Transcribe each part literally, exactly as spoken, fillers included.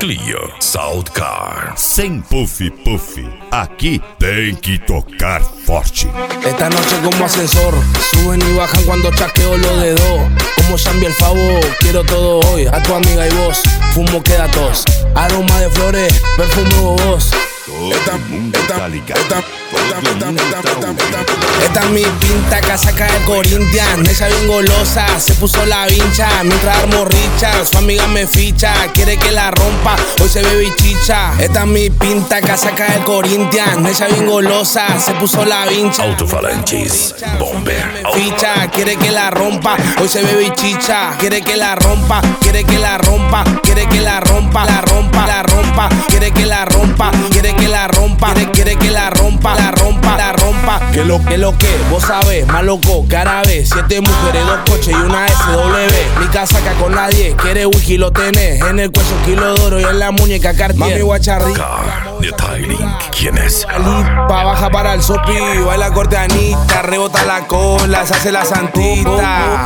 Clio, Soundcar, sem puff puff. Aqui tem que tocar forte. Esta noche como ascensor, suben y bajan cuando chasqueo los dedos. Como Zambi el Favo, quiero todo hoy. A tu amiga y vos, fumo queda tos. Aroma de flores, perfume vos. Esta, esta, esta, esta, esta, esta, esta, esta es mi pinta, casaca de Corinthians. Ella bien golosa, se puso la vincha. Mientras armo richa, su amiga me ficha. Quiere que la rompa, hoy se ve bichicha. Esta es mi pinta, casaca de Corinthians. Ella bien golosa, se puso la vincha. Alto-falantes, Bomber, ficha, quiere que la rompa, hoy se ve bichicha. Quiere que la rompa, quiere que la rompa, quiere que la rompa, la rompa, la rompa, quiere que la rompa, quiere que la rompa, quiere, quiere que la rompa, la rompa, la rompa. Que lo que lo que vos sabés, más loco, árabe. Siete mujeres, dos coches y una S W. Mi casaca con la diez, quiere whisky lo tenés. En el cuello kilo de oro y en la muñeca Cartier. Mami guacharri. Car, detailing, ¿quién es? Pa' baja para el sopi, baila corte Anita, rebota la cola, se hace la santita.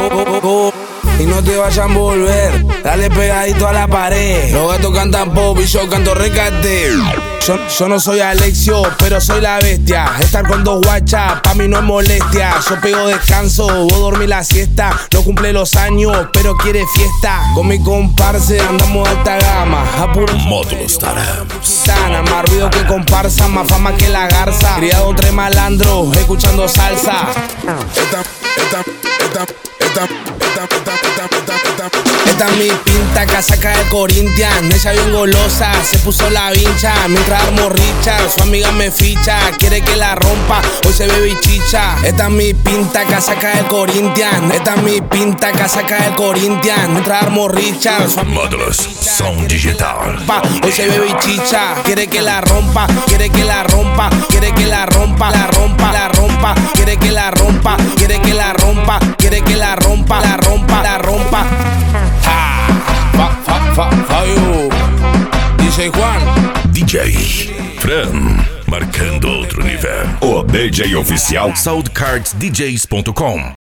Y no te vayan a volver, dale pegadito a la pared. Los gatos cantan pop y yo canto recate. Yo, yo no soy Alexio, pero soy la bestia. Estar con dos guachas, pa' mí no es molestia. Yo pego descanso, vos dormís la siesta. No cumple los años, pero quiere fiesta. Con mi comparse andamos de alta gama. A puro Módulos Tarams. Sana, más ruido que comparsa, más fama que la garza. Criado entre malandros, escuchando salsa. Esta, esta, esta, esta, esta, esta, esta, esta, esta. Esta es mi pinta, casaca de Corinthians. Ella bien golosa, se puso la vincha. Mientras armo richa, su amiga me ficha. Quiere que la rompa, hoy se ve bichicha. Esta es mi pinta, casaca de Corinthians. Esta es mi pinta, casaca de Corinthians. Mientras armo richa, su amiga Módulos, som digital. hoy se ve bichicha. Quiere que la rompa, quiere que la rompa, quiere que la rompa, la rompa, la rompa. Quiere que la rompa, quiere que la rompa, quiere que la rompa, la rompa, la rompa. Ah, fa, fa, fa, Fabio, D J Juan, D J Fran, marcando outro nível. O D J oficial Soundcards D Js ponto com.